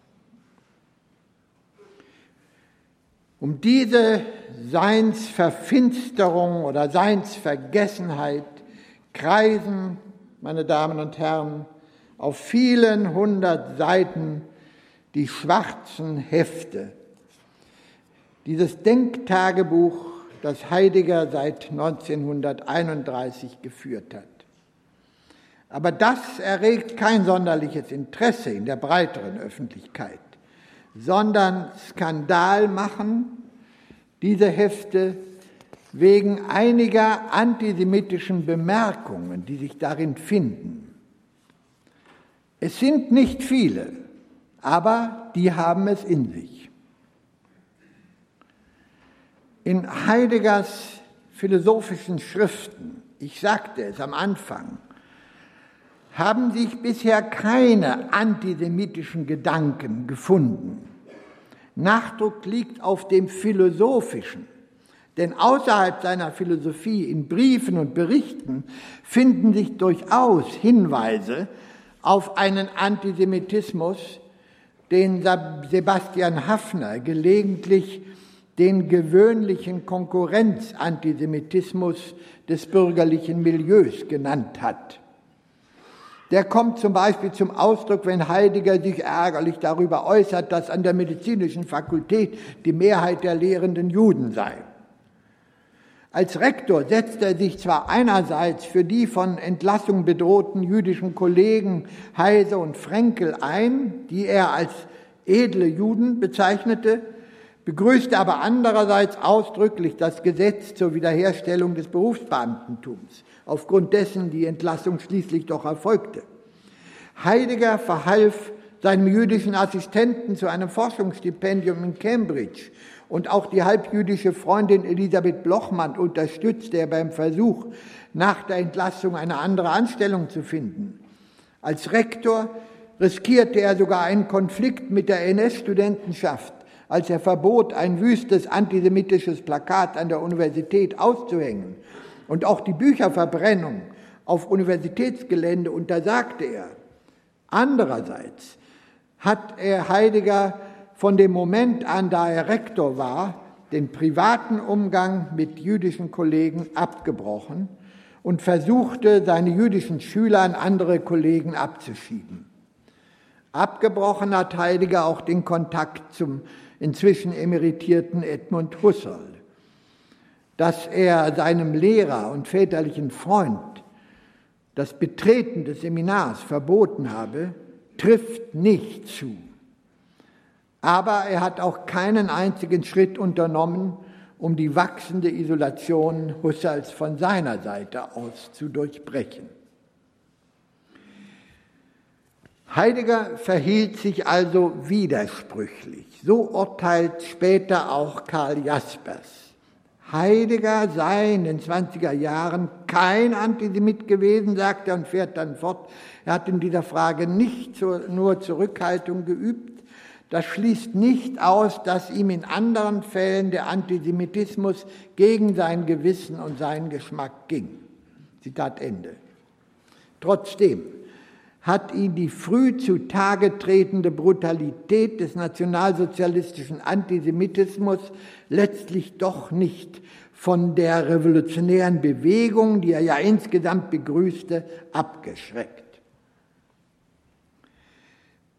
Um diese Seinsverfinsterung oder Seinsvergessenheit kreisen, meine Damen und Herren, auf vielen hundert Seiten die schwarzen Hefte. Dieses Denktagebuch, das Heidegger seit neunzehnhunderteinunddreißig geführt hat. Aber das erregt kein sonderliches Interesse in der breiteren Öffentlichkeit, sondern Skandal machen diese Hefte wegen einiger antisemitischen Bemerkungen, die sich darin finden. Es sind nicht viele, aber die haben es in sich. In Heideggers philosophischen Schriften, ich sagte es am Anfang, haben sich bisher keine antisemitischen Gedanken gefunden. Nachdruck liegt auf dem Philosophischen, denn außerhalb seiner Philosophie in Briefen und Berichten finden sich durchaus Hinweise auf einen Antisemitismus, den Sebastian Haffner gelegentlich den gewöhnlichen Konkurrenz-Antisemitismus des bürgerlichen Milieus genannt hat. Der kommt zum Beispiel zum Ausdruck, wenn Heidegger sich ärgerlich darüber äußert, dass an der medizinischen Fakultät die Mehrheit der lehrenden Juden sei. Als Rektor setzt er sich zwar einerseits für die von Entlassung bedrohten jüdischen Kollegen Heise und Frenkel ein, die er als edle Juden bezeichnete, begrüßte aber andererseits ausdrücklich das Gesetz zur Wiederherstellung des Berufsbeamtentums, aufgrund dessen die Entlassung schließlich doch erfolgte. Heidegger verhalf seinem jüdischen Assistenten zu einem Forschungsstipendium in Cambridge und auch die halbjüdische Freundin Elisabeth Blochmann unterstützte er beim Versuch, nach der Entlassung eine andere Anstellung zu finden. Als Rektor riskierte er sogar einen Konflikt mit der N S-Studentenschaft, als er verbot, ein wüstes antisemitisches Plakat an der Universität auszuhängen. Und auch die Bücherverbrennung auf Universitätsgelände untersagte er. Andererseits hat er Heidegger von dem Moment an, da er Rektor war, den privaten Umgang mit jüdischen Kollegen abgebrochen und versuchte, seine jüdischen Schüler an andere Kollegen abzuschieben. Abgebrochen hat Heidegger auch den Kontakt zum inzwischen emeritierten Edmund Husserl. Dass er seinem Lehrer und väterlichen Freund das Betreten des Seminars verboten habe, trifft nicht zu. Aber er hat auch keinen einzigen Schritt unternommen, um die wachsende Isolation Husserls von seiner Seite aus zu durchbrechen. Heidegger verhielt sich also widersprüchlich. So urteilt später auch Karl Jaspers. Heidegger sei in den zwanziger Jahren kein Antisemit gewesen, sagt er und fährt dann fort. Er hat in dieser Frage nicht nur Zurückhaltung geübt. Das schließt nicht aus, dass ihm in anderen Fällen der Antisemitismus gegen sein Gewissen und seinen Geschmack ging. Zitat Ende. Trotzdem hat ihn die früh zutage tretende Brutalität des nationalsozialistischen Antisemitismus letztlich doch nicht von der revolutionären Bewegung, die er ja insgesamt begrüßte, abgeschreckt.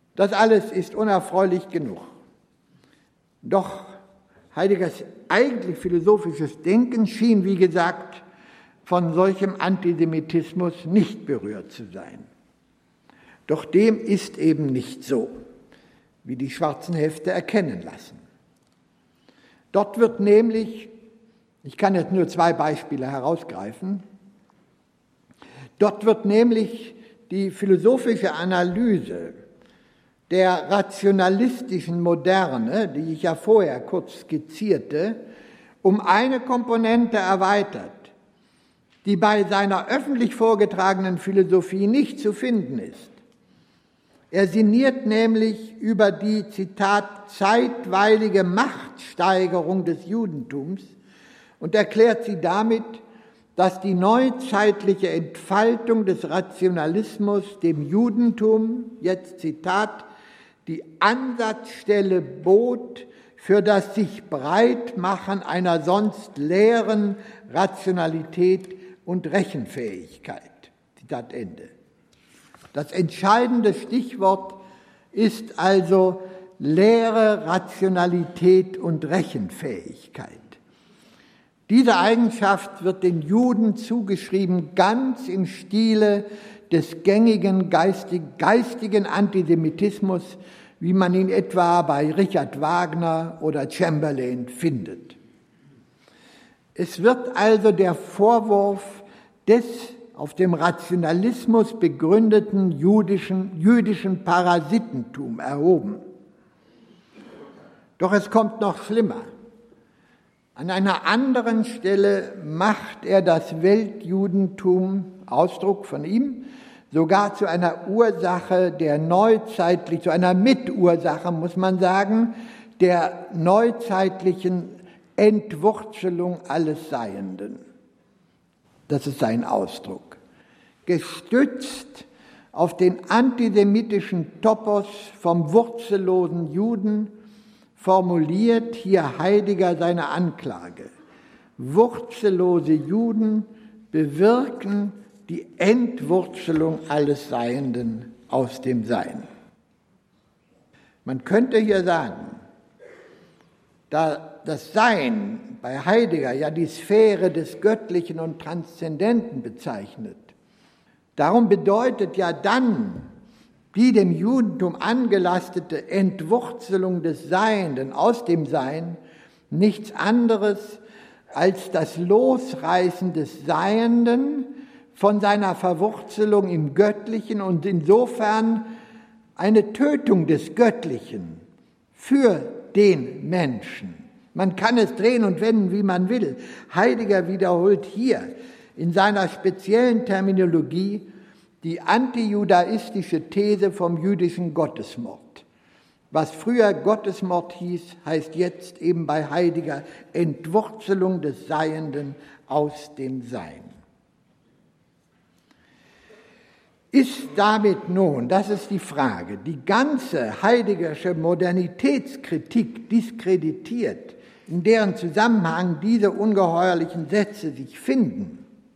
Das alles ist unerfreulich genug. Doch Heideggers eigentlich philosophisches Denken schien, wie gesagt, von solchem Antisemitismus nicht berührt zu sein. Doch dem ist eben nicht so, wie die schwarzen Hefte erkennen lassen. Dort wird nämlich, ich kann jetzt nur zwei Beispiele herausgreifen, dort wird nämlich die philosophische Analyse der rationalistischen Moderne, die ich ja vorher kurz skizzierte, um eine Komponente erweitert, die bei seiner öffentlich vorgetragenen Philosophie nicht zu finden ist. Er sinniert nämlich über die, Zitat, zeitweilige Machtsteigerung des Judentums und erklärt sie damit, dass die neuzeitliche Entfaltung des Rationalismus dem Judentum, jetzt Zitat, die Ansatzstelle bot für das sich Breitmachen einer sonst leeren Rationalität und Rechenfähigkeit. Zitat Ende. Das entscheidende Stichwort ist also leere Rationalität und Rechenfähigkeit. Diese Eigenschaft wird den Juden zugeschrieben, ganz im Stile des gängigen geistig, geistigen Antisemitismus, wie man ihn etwa bei Richard Wagner oder Chamberlain findet. Es wird also der Vorwurf des auf dem Rationalismus begründeten jüdischen, jüdischen Parasitentum erhoben. Doch es kommt noch schlimmer. An einer anderen Stelle macht er das Weltjudentum, Ausdruck von ihm, sogar zu einer Ursache der neuzeitlichen, zu einer Mitursache, muss man sagen, der neuzeitlichen Entwurzelung alles Seienden. Das ist sein Ausdruck. Gestützt auf den antisemitischen Topos vom wurzellosen Juden formuliert hier Heidegger seine Anklage. Wurzellose Juden bewirken die Entwurzelung alles Seienden aus dem Sein. Man könnte hier sagen, da das Sein bei Heidegger ja die Sphäre des Göttlichen und Transzendenten bezeichnet, darum bedeutet ja dann die dem Judentum angelastete Entwurzelung des Seienden aus dem Sein nichts anderes als das Losreißen des Seienden von seiner Verwurzelung im Göttlichen und insofern eine Tötung des Göttlichen für den Menschen. Man kann es drehen und wenden, wie man will. Heidegger wiederholt hier in seiner speziellen Terminologie die antijudaistische These vom jüdischen Gottesmord. Was früher Gottesmord hieß, heißt jetzt eben bei Heidegger Entwurzelung des Seienden aus dem Sein. Ist damit nun, das ist die Frage, die ganze Heideggersche Modernitätskritik diskreditiert, in deren Zusammenhang diese ungeheuerlichen Sätze sich finden?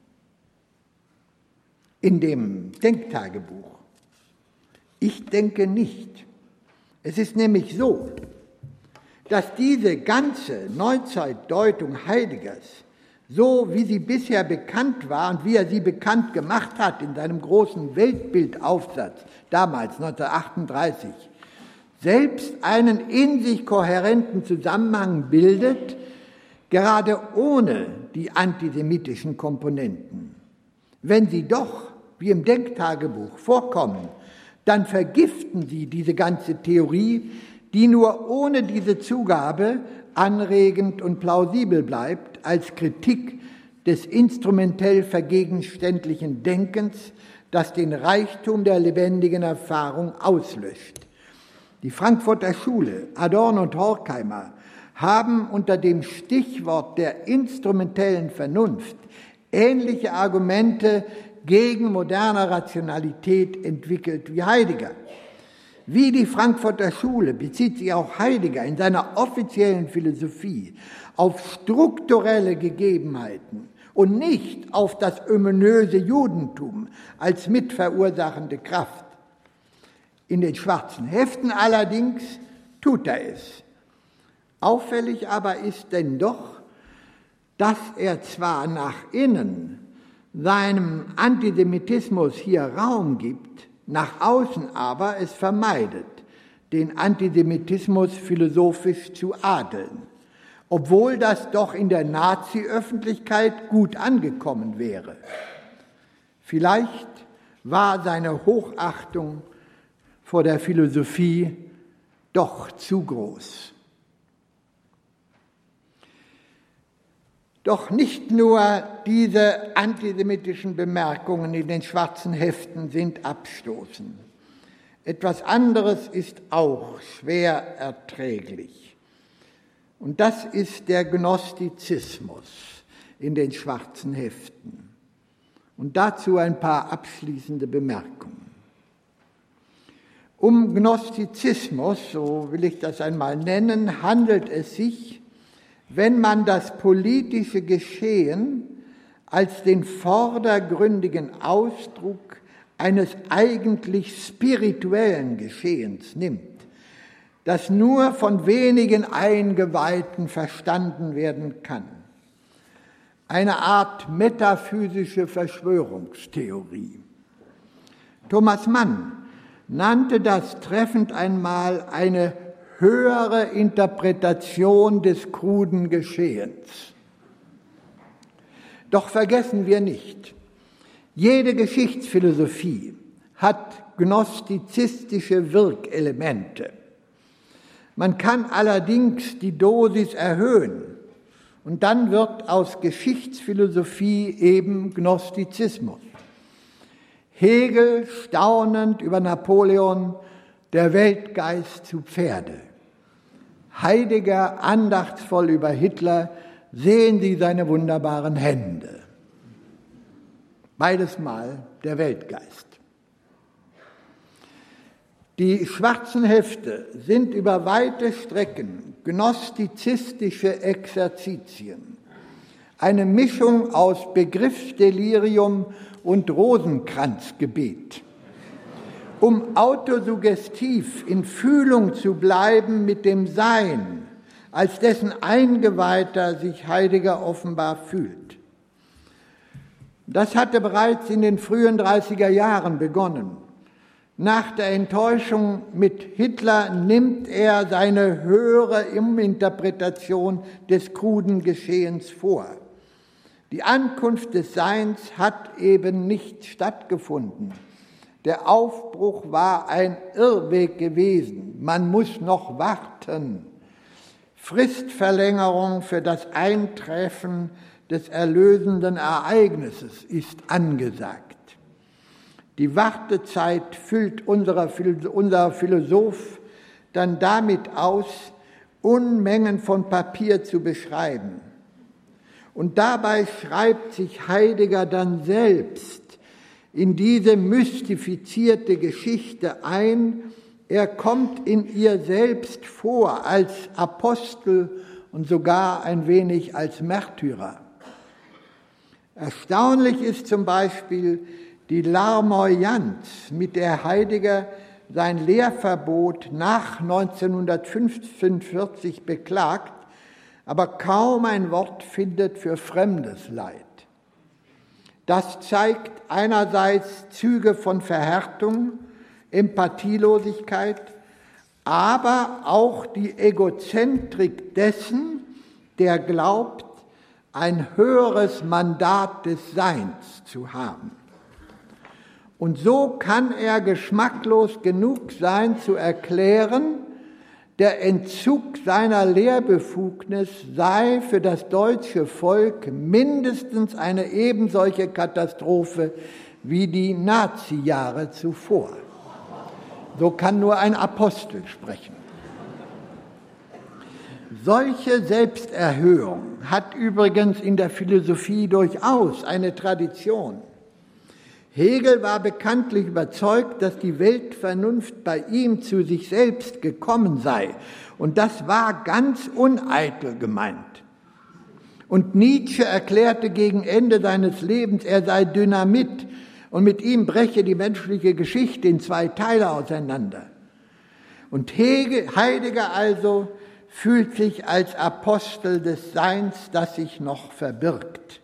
In dem Denktagebuch? Ich denke nicht. Es ist nämlich so, dass diese ganze Neuzeitdeutung Heideggers, so wie sie bisher bekannt war und wie er sie bekannt gemacht hat in seinem großen Weltbildaufsatz, damals neunzehnhundertachtunddreißig, selbst einen in sich kohärenten Zusammenhang bildet, gerade ohne die antisemitischen Komponenten. Wenn sie doch, wie im Denktagebuch, vorkommen, dann vergiften sie diese ganze Theorie, die nur ohne diese Zugabe anregend und plausibel bleibt als Kritik des instrumentell vergegenständlichen Denkens, das den Reichtum der lebendigen Erfahrung auslöscht. Die Frankfurter Schule, Adorno und Horkheimer, haben unter dem Stichwort der instrumentellen Vernunft ähnliche Argumente gegen moderne Rationalität entwickelt wie Heidegger. Wie die Frankfurter Schule bezieht sich auch Heidegger in seiner offiziellen Philosophie auf strukturelle Gegebenheiten und nicht auf das ominöse Judentum als mitverursachende Kraft. In den schwarzen Heften allerdings tut er es. Auffällig aber ist denn doch, dass er zwar nach innen seinem Antisemitismus hier Raum gibt, nach außen aber es vermeidet, den Antisemitismus philosophisch zu adeln, obwohl das doch in der Nazi-Öffentlichkeit gut angekommen wäre. Vielleicht war seine Hochachtung vor der Philosophie doch zu groß. Doch nicht nur diese antisemitischen Bemerkungen in den schwarzen Heften sind abstoßend. Etwas anderes ist auch schwer erträglich. Und das ist der Gnostizismus in den schwarzen Heften. Und dazu ein paar abschließende Bemerkungen. Um Gnostizismus, so will ich das einmal nennen, handelt es sich, wenn man das politische Geschehen als den vordergründigen Ausdruck eines eigentlich spirituellen Geschehens nimmt, das nur von wenigen Eingeweihten verstanden werden kann. Eine Art metaphysische Verschwörungstheorie. Thomas Mann nannte das treffend einmal eine höhere Interpretation des kruden Geschehens. Doch vergessen wir nicht, jede Geschichtsphilosophie hat gnostizistische Wirkelemente. Man kann allerdings die Dosis erhöhen und dann wird aus Geschichtsphilosophie eben Gnostizismus. Hegel staunend über Napoleon, der Weltgeist zu Pferde. Heidegger andachtsvoll über Hitler, sehen Sie seine wunderbaren Hände. Beides mal der Weltgeist. Die schwarzen Hefte sind über weite Strecken gnostizistische Exerzitien, eine Mischung aus Begriffsdelirium und Rosenkranzgebet. Um autosuggestiv in Fühlung zu bleiben mit dem Sein, als dessen Eingeweihter sich Heidegger offenbar fühlt. Das hatte bereits in den frühen dreißiger Jahren begonnen. Nach der Enttäuschung mit Hitler nimmt er seine höhere Interpretation des kruden Geschehens vor. Die Ankunft des Seins hat eben nicht stattgefunden. Der Aufbruch war ein Irrweg gewesen. Man muss noch warten. Fristverlängerung für das Eintreffen des erlösenden Ereignisses ist angesagt. Die Wartezeit füllt unser Philosoph dann damit aus, Unmengen von Papier zu beschreiben. Und dabei schreibt sich Heidegger dann selbst in diese mystifizierte Geschichte ein. Er kommt in ihr selbst vor als Apostel und sogar ein wenig als Märtyrer. Erstaunlich ist zum Beispiel die Larmoyanz, mit der Heidegger sein Lehrverbot nach neunzehnhundertfünfundvierzig beklagt, aber kaum ein Wort findet für fremdes Leid. Das zeigt einerseits Züge von Verhärtung, Empathielosigkeit, aber auch die Egozentrik dessen, der glaubt, ein höheres Mandat des Seins zu haben. Und so kann er geschmacklos genug sein, zu erklären, der Entzug seiner Lehrbefugnis sei für das deutsche Volk mindestens eine ebensolche Katastrophe wie die Nazi-Jahre zuvor. So kann nur ein Apostel sprechen. Solche Selbsterhöhung hat übrigens in der Philosophie durchaus eine Tradition. Hegel war bekanntlich überzeugt, dass die Weltvernunft bei ihm zu sich selbst gekommen sei. Und das war ganz uneitel gemeint. Und Nietzsche erklärte gegen Ende seines Lebens, er sei Dynamit und mit ihm breche die menschliche Geschichte in zwei Teile auseinander. Und Heidegger also fühlt sich als Apostel des Seins, das sich noch verbirgt.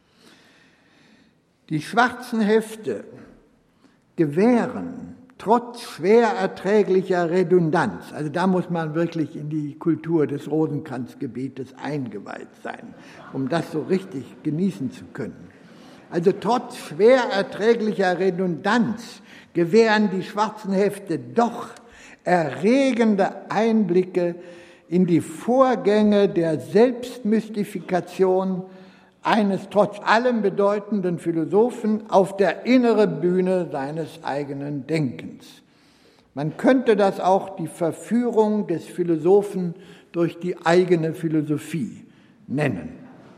Die schwarzen Hefte gewähren trotz schwer erträglicher Redundanz, also da muss man wirklich in die Kultur des Rosenkranzgebetes eingeweiht sein, um das so richtig genießen zu können. Also trotz schwer erträglicher Redundanz gewähren die schwarzen Hefte doch erregende Einblicke in die Vorgänge der Selbstmystifikation eines trotz allem bedeutenden Philosophen auf der inneren Bühne seines eigenen Denkens. Man könnte das auch die Verführung des Philosophen durch die eigene Philosophie nennen.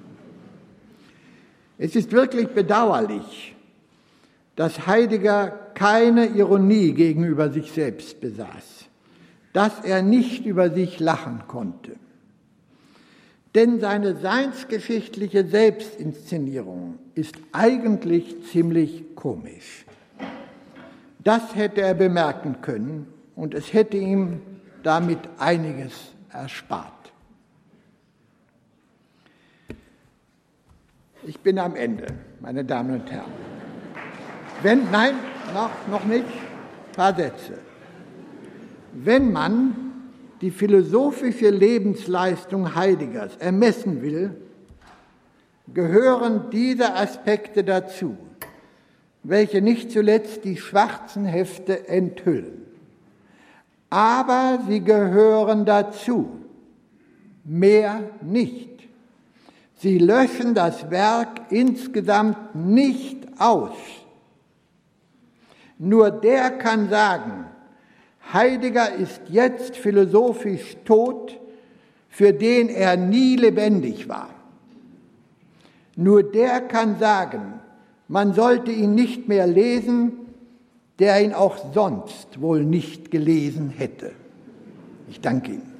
Es ist wirklich bedauerlich, dass Heidegger keine Ironie gegenüber sich selbst besaß, dass er nicht über sich lachen konnte. Denn seine seinsgeschichtliche Selbstinszenierung ist eigentlich ziemlich komisch. Das hätte er bemerken können und es hätte ihm damit einiges erspart. Ich bin am Ende, meine Damen und Herren. Wenn, nein, noch, noch nicht, ein paar Sätze. Wenn man die philosophische Lebensleistung Heideggers ermessen will, gehören diese Aspekte dazu, welche nicht zuletzt die schwarzen Hefte enthüllen. Aber sie gehören dazu, mehr nicht. Sie löschen das Werk insgesamt nicht aus. Nur der kann sagen, Heidegger ist jetzt philosophisch tot, für den er nie lebendig war. Nur der kann sagen, man sollte ihn nicht mehr lesen, der ihn auch sonst wohl nicht gelesen hätte. Ich danke Ihnen.